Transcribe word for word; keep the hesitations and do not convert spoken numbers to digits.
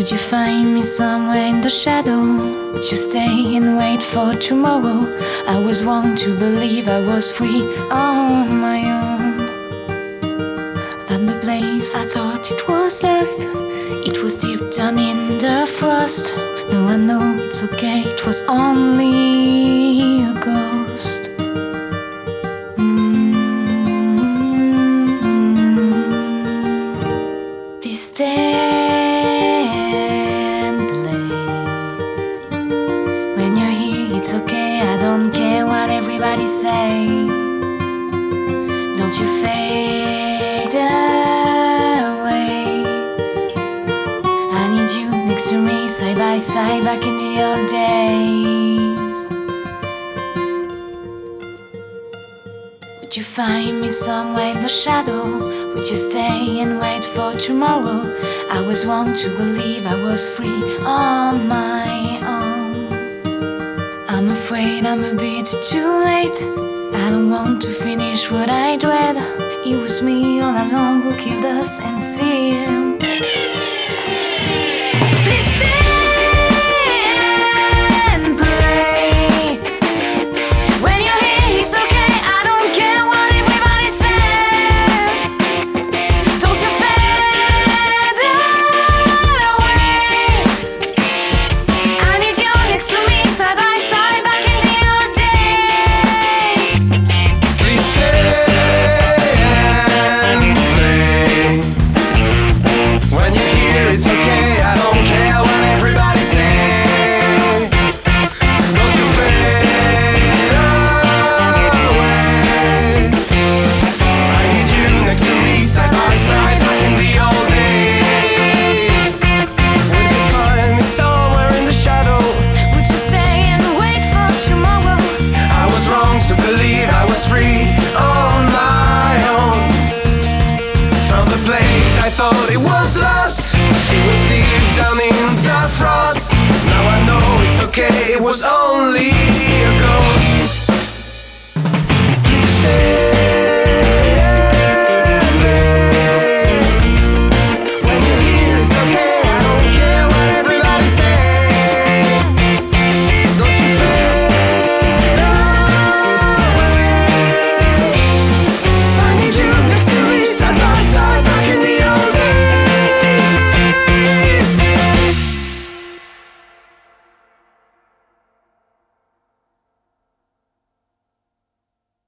Would you find me somewhere in the shadow? Would you stay and wait for tomorrow? I was wrong to believe I was free on my own. Found the place I thought it was lost. It was deep down in the frost. Now I know it's okay, it was only a ghost. Mm-hmm. Please stay and play. When you're here, it's okay, I don't care what everybody say. Don't you fade away. I need you next to me, side by side, back in the old days. Would you find me somewhere in the shadow? Would you stay and wait for tomorrow? I was wrong to believe I was free on my own. I'm afraid I'm a bit too late. I don't want to finish what I dread. It was me all along who killed us and sealed. Please stay and play. When you're here, it's okay, I don't care what everybody says. Don't you fade away. I need you next to me, side by side, back in the old days. Please stay and play. When you're here, it's okay, I don't care what everybody says. Don't you fade away. I need you next to me, side by side, back in the old days. Would you find me somewhere in the shadow? Would you stay and wait for tomorrow? I was wrong to believe I was free on my own. Found the place I thought it was love.